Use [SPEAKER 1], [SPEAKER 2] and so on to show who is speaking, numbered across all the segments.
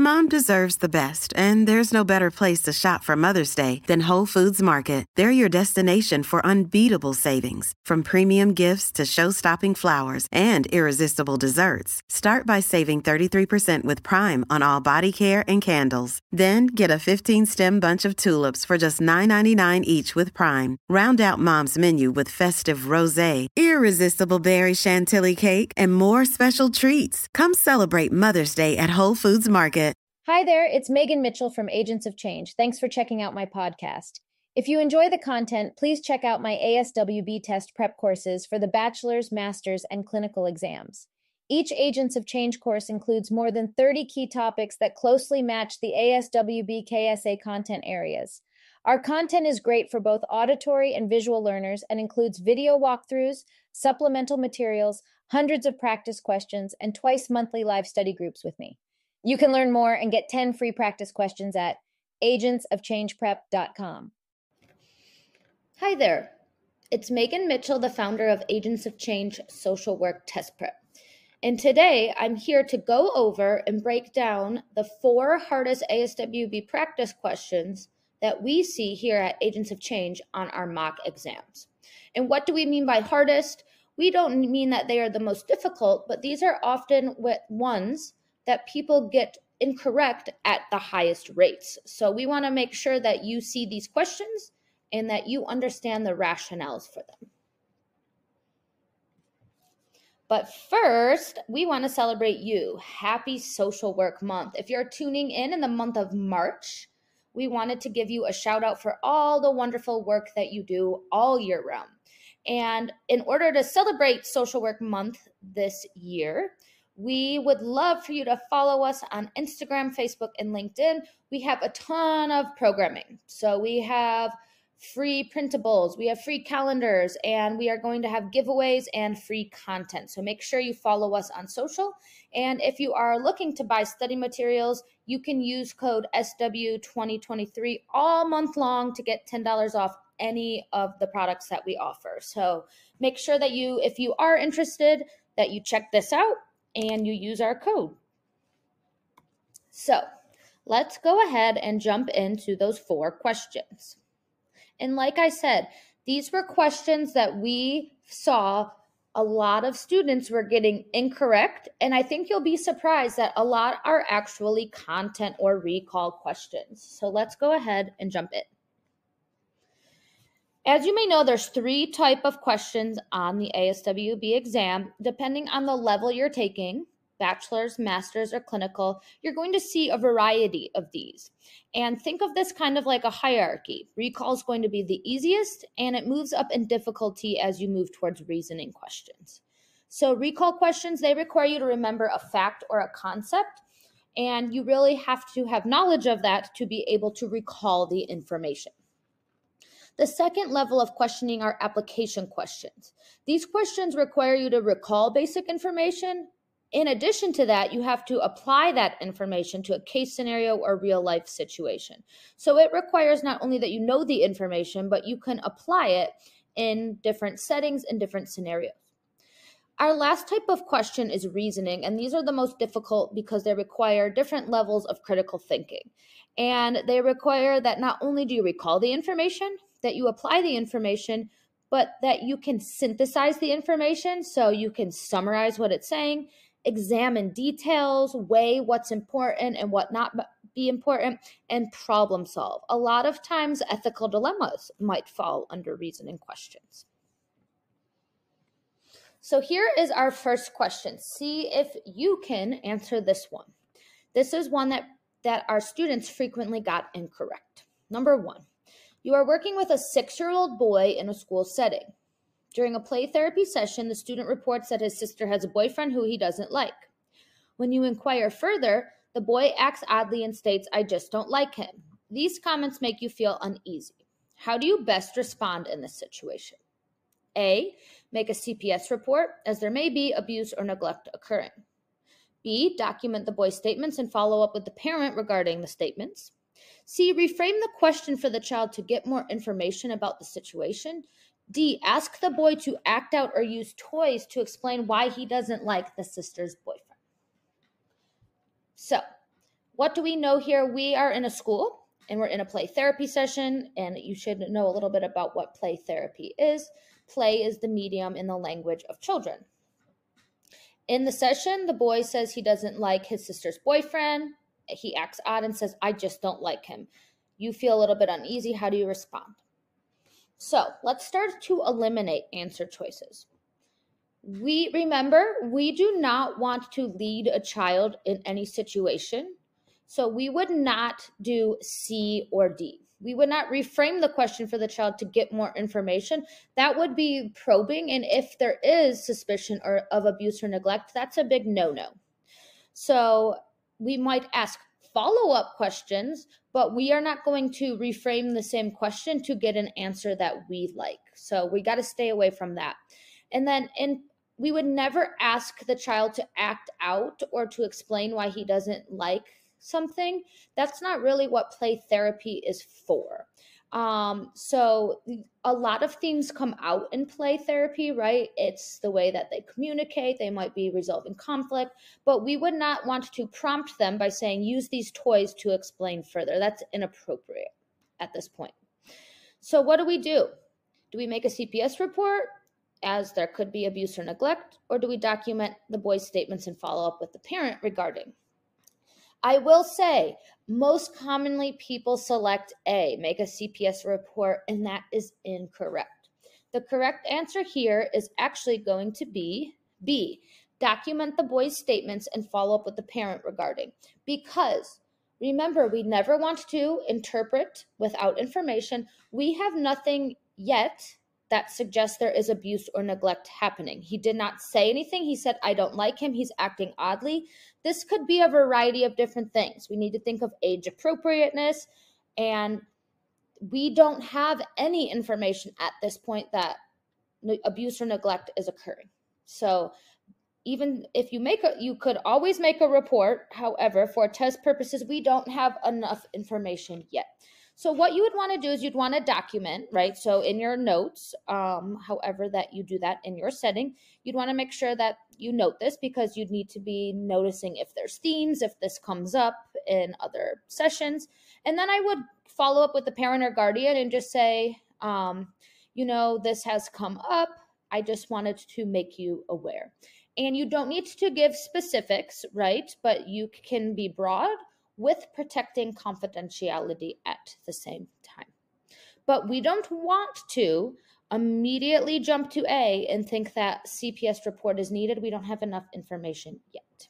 [SPEAKER 1] Mom deserves the best, and there's no better place to shop for Mother's Day than Whole Foods Market. They're your destination for unbeatable savings, from premium gifts to show-stopping flowers and irresistible desserts. Start by saving 33% with Prime on all body care and candles. Then get a 15-stem bunch of tulips for just $9.99 each with Prime. Round out Mom's menu with festive rosé, irresistible berry chantilly cake, and more special treats. Come celebrate Mother's Day at Whole Foods Market.
[SPEAKER 2] Hi there, it's Megan Mitchell from Agents of Change. Thanks for checking out my podcast. If you enjoy the content, please check out my ASWB test prep courses for the bachelor's, master's, and clinical exams. Each Agents of Change course includes more than 30 key topics that closely match the ASWB KSA content areas. Our content is great for both auditory and visual learners and includes video walkthroughs, supplemental materials, hundreds of practice questions, and twice monthly live study groups with me. You can learn more and get 10 free practice questions at agentsofchangeprep.com. Hi there. It's Megan Mitchell, the founder of Agents of Change Social Work Test Prep. And today I'm here to go over and break down the 4 hardest ASWB practice questions that we see here at Agents of Change on our mock exams. And what do we mean by hardest? We don't mean that they are the most difficult, but these are often ones that people get incorrect at the highest rates. So we want to make sure that you see these questions and that you understand the rationales for them. But first, we want to celebrate you. Happy Social Work Month. If you're tuning in the month of March, we wanted to give you a shout out for all the wonderful work that you do all year round. And in order to celebrate Social Work Month this year, we would love for you to follow us on Instagram, Facebook, and LinkedIn. We have a ton of programming. So we have free printables, we have free calendars, and we are going to have giveaways and free content. So make sure you follow us on social. And if you are looking to buy study materials, you can use code SW2023 all month long to get $10 off any of the products that we offer. So make sure that if you are interested, that you check this out and you use our code. So let's go ahead and jump into those 4 questions. And like I said, these were questions that we saw a lot of students were getting incorrect. And I think you'll be surprised that a lot are actually content or recall questions. So let's go ahead and jump in. As you may know, there's 3 types of questions on the ASWB exam. Depending on the level you're taking, bachelor's, master's, or clinical, you're going to see a variety of these. And think of this kind of like a hierarchy. Recall is going to be the easiest, and it moves up in difficulty as you move towards reasoning questions. So recall questions, they require you to remember a fact or a concept, and you really have to have knowledge of that to be able to recall the information. The second level of questioning are application questions. These questions require you to recall basic information. In addition to that, you have to apply that information to a case scenario or real life situation. So it requires not only that you know the information, but you can apply it in different settings and different scenarios. Our last type of question is reasoning, and these are the most difficult because they require different levels of critical thinking. And they require that not only do you recall the information, that you apply the information, but that you can synthesize the information so you can summarize what it's saying, examine details, weigh what's important and what not be important, and problem solve. A lot of times ethical dilemmas might fall under reasoning questions. So here is our first question. See if you can answer this one. This is one that our students frequently got incorrect. Number 1, you are working with a 6-year-old boy in a school setting. During a play therapy session, the student reports that his sister has a boyfriend who he doesn't like. When you inquire further, the boy acts oddly and states, "I just don't like him." These comments make you feel uneasy. How do you best respond in this situation? A, make a CPS report, as there may be abuse or neglect occurring. B, document the boy's statements and follow up with the parent regarding the statements. C, reframe the question for the child to get more information about the situation. D, ask the boy to act out or use toys to explain why he doesn't like the sister's boyfriend. So, What do we know here? We are in a school and we're in a play therapy session, and you should know a little bit about what play therapy is. Play is the medium in the language of children. In the session, the boy says he doesn't like his sister's boyfriend. He acts odd and says, I just don't like him. You feel a little bit uneasy. How do you respond? So let's start to eliminate answer choices. We do not want to lead a child in any situation. So we would not do C or D. We would not reframe the question for the child to get more information. That would be probing. And if there is suspicion of abuse or neglect, that's a big no-no. So we might ask follow-up questions, but we are not going to reframe the same question to get an answer that we like. So we got to stay away from that. And then we would never ask the child to act out or to explain why he doesn't like something. That's not really what play therapy is for. So a lot of themes come out in play therapy, right? It's the way that they communicate. They might be resolving conflict, but we would not want to prompt them by saying, use these toys to explain further. That's inappropriate at this point. So what do? Do we make a CPS report, as there could be abuse or neglect, or do we document the boy's statements and follow up with the parent regarding? I will say, most commonly people select A, make a CPS report, and that is incorrect. The correct answer here is actually going to be B, document the boy's statements and follow up with the parent regarding. Because remember, we never want to interpret without information. We have nothing yet that suggests there is abuse or neglect happening. He did not say anything. He said, I don't like him. He's acting oddly. This could be a variety of different things. We need to think of age appropriateness, and we don't have any information at this point that abuse or neglect is occurring. So even if you could always make a report. However, for test purposes, we don't have enough information yet. So what you would want to do is you'd want to document, right? So in your notes, however that you do that in your setting, you'd want to make sure that you note this, because you'd need to be noticing if there's themes, if this comes up in other sessions. And then I would follow up with the parent or guardian and just say, this has come up. I just wanted to make you aware. And you don't need to give specifics, right? But you can be broad with protecting confidentiality at the same time. But we don't want to immediately jump to A and think that CPS report is needed. We don't have enough information yet.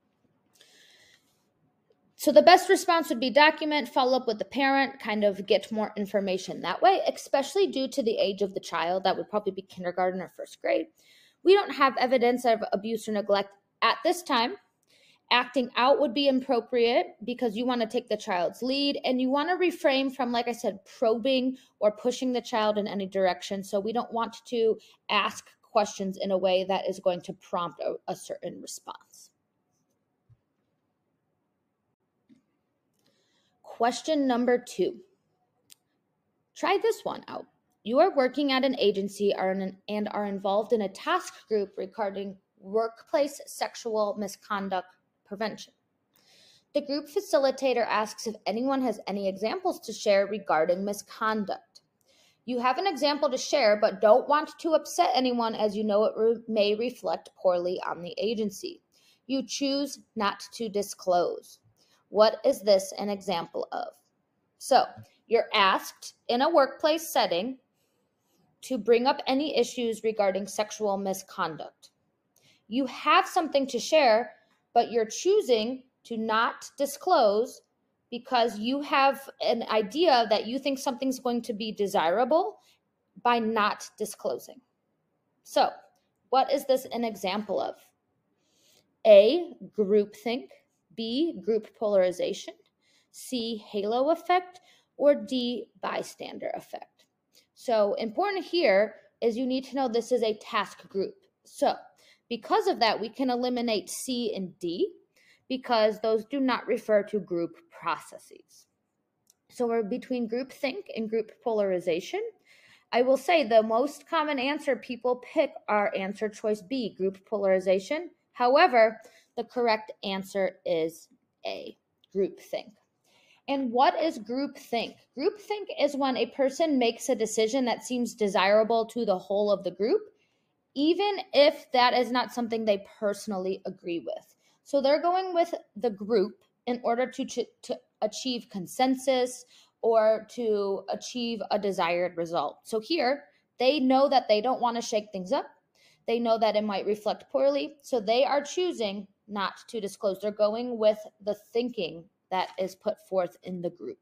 [SPEAKER 2] So the best response would be document, follow up with the parent, kind of get more information that way, especially due to the age of the child. That would probably be kindergarten or first grade. We don't have evidence of abuse or neglect at this time. Acting out would be appropriate because you want to take the child's lead, and you want to refrain from, like I said, probing or pushing the child in any direction. So we don't want to ask questions in a way that is going to prompt a certain response. Question number 2. Try this one out. You are working at an agency and are involved in a task group regarding workplace sexual misconduct prevention. The group facilitator asks if anyone has any examples to share regarding misconduct. You have an example to share, but don't want to upset anyone, as you know it may reflect poorly on the agency. You choose not to disclose. What is this an example of? So, you're asked in a workplace setting to bring up any issues regarding sexual misconduct. You have something to share, but you're choosing to not disclose because you have an idea that you think something's going to be desirable by not disclosing. So, what is this an example of? A, groupthink, B, group polarization, C, halo effect, or D, bystander effect. So, important here is you need to know this is a task group. So, because of that, we can eliminate C and D because those do not refer to group processes. So we're between groupthink and group polarization. I will say the most common answer people pick are answer choice B, group polarization. However, the correct answer is A, groupthink. And what is groupthink? Groupthink is when a person makes a decision that seems desirable to the whole of the group, even if that is not something they personally agree with. So they're going with the group in order to achieve consensus or to achieve a desired result. So here, they know that they don't want to shake things up. They know that it might reflect poorly. So they are choosing not to disclose. They're going with the thinking that is put forth in the group.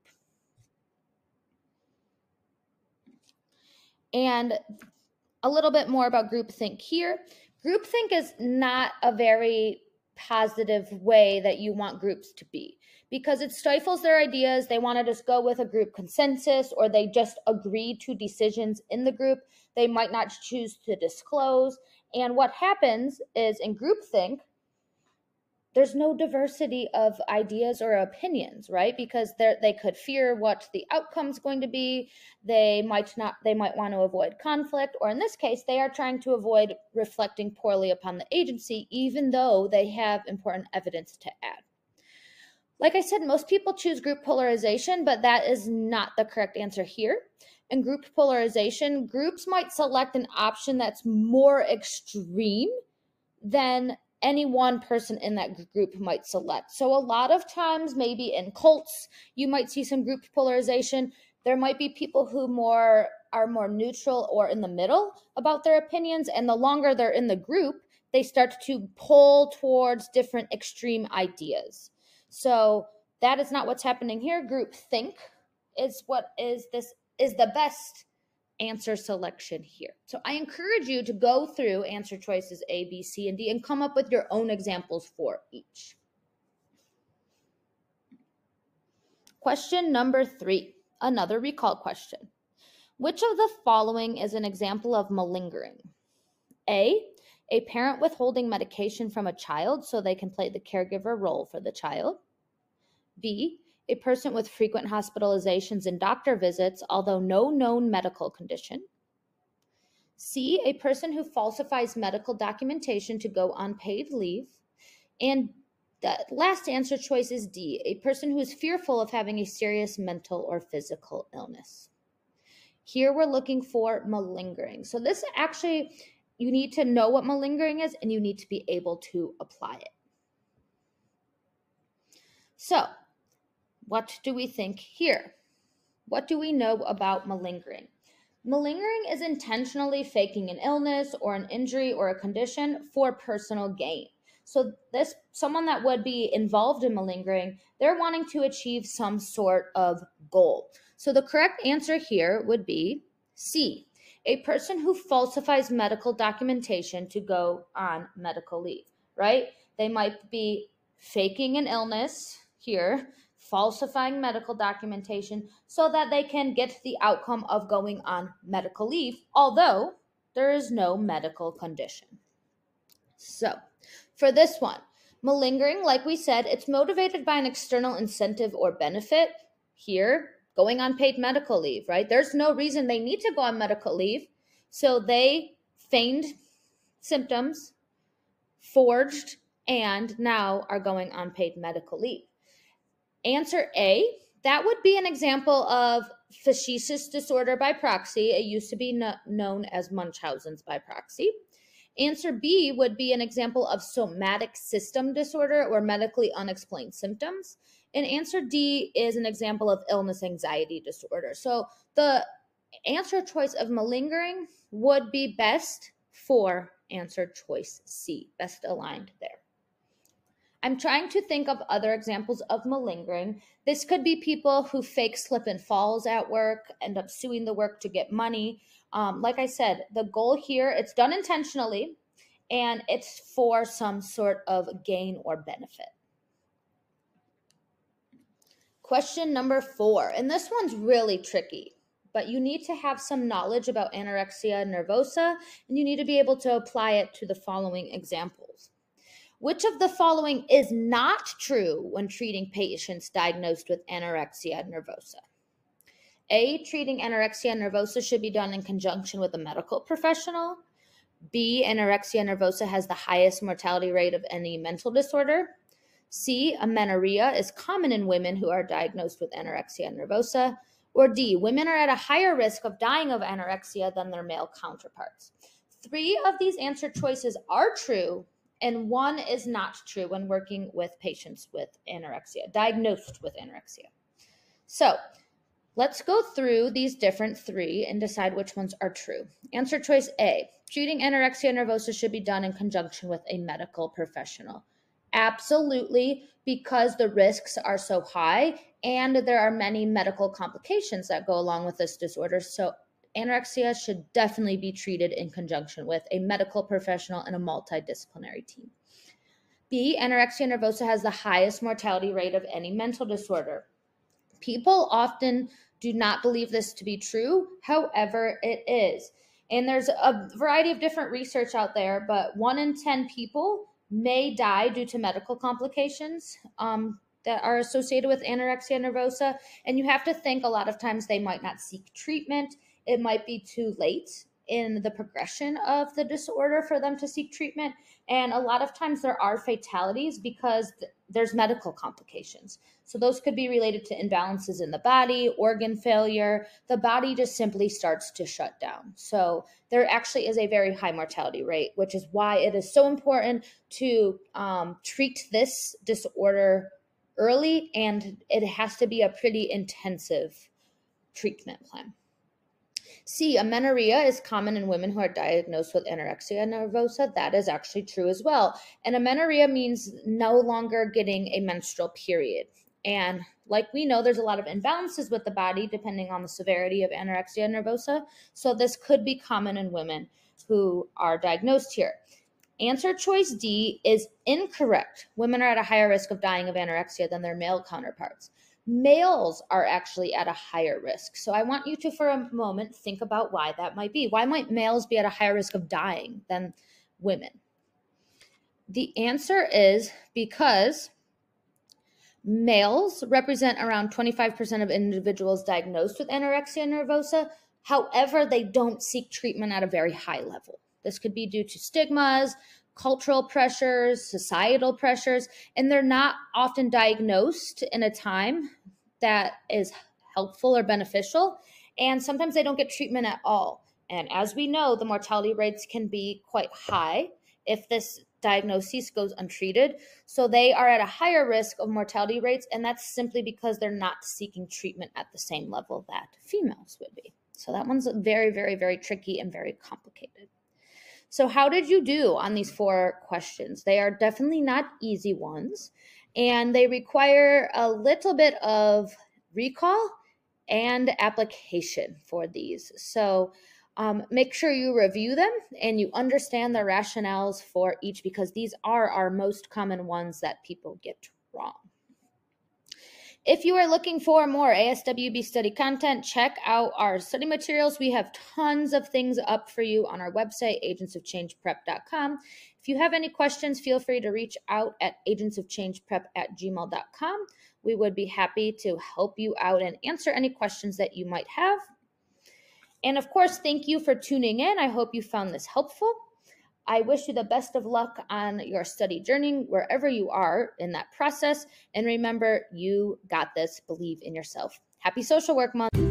[SPEAKER 2] And a little bit more about groupthink here. Groupthink is not a very positive way that you want groups to be, because it stifles their ideas. They want to just go with a group consensus, or they just agree to decisions in the group. They might not choose to disclose. And what happens is in groupthink, there's no diversity of ideas or opinions, right? Because they could fear what the outcome's going to be. They might want to avoid conflict, or in this case, they are trying to avoid reflecting poorly upon the agency, even though they have important evidence to add. Like I said, most people choose group polarization, but that is not the correct answer here. In group polarization, groups might select an option that's more extreme than any one person in that group might select. So a lot of times, maybe in cults, you might see some group polarization. There might be people who are more neutral or in the middle about their opinions, and the longer they're in the group, they start to pull towards different extreme ideas. So that is not what's happening here. Groupthink is the best answer selection here. So I encourage you to go through answer choices A, B, C, and D and come up with your own examples for each. Question number 3, another recall question. Which of the following is an example of malingering? A parent withholding medication from a child so they can play the caregiver role for the child. B, a person with frequent hospitalizations and doctor visits, although no known medical condition. C, a person who falsifies medical documentation to go on paid leave. And the last answer choice is D, a person who is fearful of having a serious mental or physical illness. Here we're looking for malingering. So this actually, you need to know what malingering is, and you need to be able to apply it. So, what do we think here? What do we know about malingering? Malingering is intentionally faking an illness or an injury or a condition for personal gain. So someone that would be involved in malingering, they're wanting to achieve some sort of goal. So the correct answer here would be C, a person who falsifies medical documentation to go on medical leave, right? They might be faking an illness here, falsifying medical documentation so that they can get the outcome of going on medical leave, although there is no medical condition. So, for this one, malingering, like we said, it's motivated by an external incentive or benefit. Here, going on paid medical leave, right? There's no reason they need to go on medical leave, so they feigned symptoms, forged, and now are going on paid medical leave. Answer A, that would be an example of facetious disorder by proxy. It used to be known as Munchausen's by proxy. Answer B would be an example of somatic system disorder or medically unexplained symptoms. And answer D is an example of illness anxiety disorder. So the answer choice of malingering would be best for answer choice C, best aligned there. I'm trying to think of other examples of malingering. This could be people who fake slip and falls at work, end up suing the work to get money. Like I said, the goal here, it's done intentionally, and it's for some sort of gain or benefit. Question number 4, and this one's really tricky, but you need to have some knowledge about anorexia nervosa, and you need to be able to apply it to the following examples. Which of the following is not true when treating patients diagnosed with anorexia nervosa? A, treating anorexia nervosa should be done in conjunction with a medical professional. B, anorexia nervosa has the highest mortality rate of any mental disorder. C, amenorrhea is common in women who are diagnosed with anorexia nervosa. Or D, women are at a higher risk of dying of anorexia than their male counterparts. 3 of these answer choices are true, and 1 is not true when working with patients with anorexia, diagnosed with anorexia. So let's go through these different 3 and decide which ones are true. Answer choice A, treating anorexia nervosa should be done in conjunction with a medical professional. Absolutely, because the risks are so high and there are many medical complications that go along with this disorder. So anorexia should definitely be treated in conjunction with a medical professional and a multidisciplinary team. B, anorexia nervosa has the highest mortality rate of any mental disorder. People often do not believe this to be true. However, it is. And there's a variety of different research out there, but 1 in 10 people may die due to medical complications that are associated with anorexia nervosa. And you have to think a lot of times they might not seek treatment. It might be too late in the progression of the disorder for them to seek treatment. And a lot of times there are fatalities because there's medical complications. So those could be related to imbalances in the body, organ failure. The body just simply starts to shut down. So there actually is a very high mortality rate, which is why it is so important to treat this disorder early, and it has to be a pretty intensive treatment plan. C, amenorrhea is common in women who are diagnosed with anorexia nervosa. That is actually true as well. And amenorrhea means no longer getting a menstrual period. And like we know, there's a lot of imbalances with the body depending on the severity of anorexia nervosa. So this could be common in women who are diagnosed here. Answer choice D is incorrect. Women are at a higher risk of dying of anorexia than their male counterparts. Males are actually at a higher risk. So I want you to, for a moment, think about why that might be. Why might males be at a higher risk of dying than women? The answer is because males represent around 25% of individuals diagnosed with anorexia nervosa. However, they don't seek treatment at a very high level. This could be due to stigmas, cultural pressures, societal pressures, and they're not often diagnosed in a time that is helpful or beneficial. And sometimes they don't get treatment at all. And as we know, the mortality rates can be quite high if this diagnosis goes untreated. So they are at a higher risk of mortality rates, and that's simply because they're not seeking treatment at the same level that females would be. So that one's very, very, very tricky and very complicated. So how did you do on these 4 questions? They are definitely not easy ones, and they require a little bit of recall and application for these. So make sure you review them and you understand the rationales for each, because these are our most common ones that people get wrong. If you are looking for more ASWB study content, check out our study materials. We have tons of things up for you on our website, agentsofchangeprep.com. If you have any questions, feel free to reach out at agentsofchangeprep@gmail.com. We would be happy to help you out and answer any questions that you might have. And of course, thank you for tuning in. I hope you found this helpful. I wish you the best of luck on your study journey, wherever you are in that process. And remember, you got this. Believe in yourself. Happy Social Work Month.